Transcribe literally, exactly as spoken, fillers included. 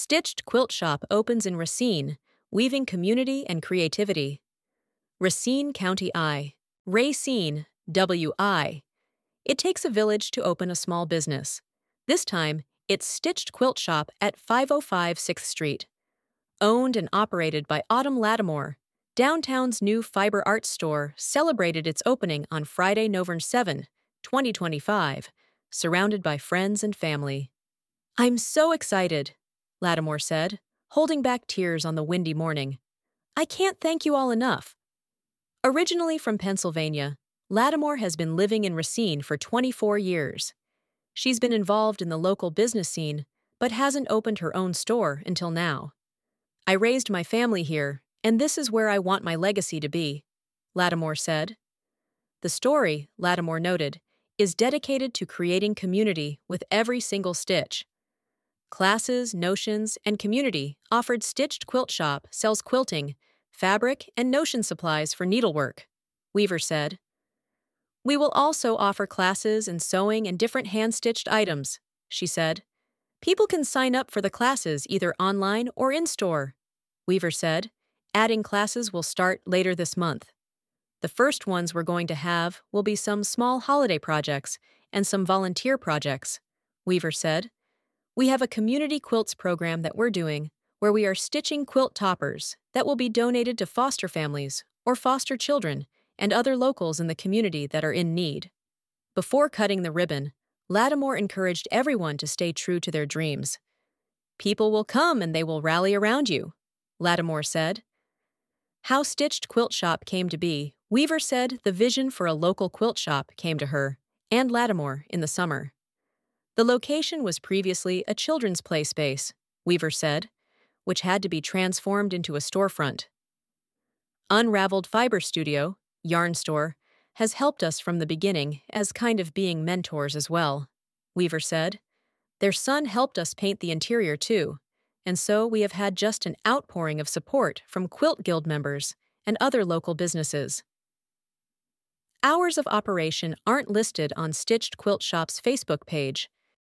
Stitched Quilt Shop opens in Racine, weaving community and creativity. Racine County I. Racine, W I. It takes a village to open a small business. This time, it's Stitched Quilt Shop at five oh five sixth Street. Owned and operated by Autumn Lattimore, downtown's new fiber arts store celebrated its opening on Friday, November seventh, twenty twenty-five, surrounded by friends and family. "I'm so excited," Lattimore said, holding back tears on the windy morning. "I can't thank you all enough." Originally from Pennsylvania, Lattimore has been living in Racine for twenty-four years. She's been involved in the local business scene, but hasn't opened her own store until now. "I raised my family here, and this is where I want my legacy to be," Lattimore said. The story, Lattimore noted, is dedicated to creating community with every single stitch. Classes, notions, and community offered. Stitched Quilt Shop sells quilting, fabric, and notion supplies for needlework, Weaver said. "We will also offer classes in sewing and different hand-stitched items," she said. "People can sign up for the classes either online or in-store," Weaver said, adding classes will start later this month. "The first ones we're going to have will be some small holiday projects and some volunteer projects," Weaver said. "We have a community quilts program that we're doing where we are stitching quilt toppers that will be donated to foster families or foster children and other locals in the community that are in need." Before cutting the ribbon, Lattimore encouraged everyone to stay true to their dreams. "People will come and they will rally around you," Lattimore said. How Stitched Quilt Shop came to be, Weaver said the vision for a local quilt shop came to her and Lattimore in the summer. The location was previously a children's play space, Weaver said, which had to be transformed into a storefront. Unraveled Fiber Studio, Yarn Store, has helped us from the beginning as kind of being mentors as well, Weaver said. "Their son helped us paint the interior too, and so we have had just an outpouring of support from Quilt Guild members and other local businesses." Hours of operation aren't listed on Stitched Quilt Shop's Facebook page,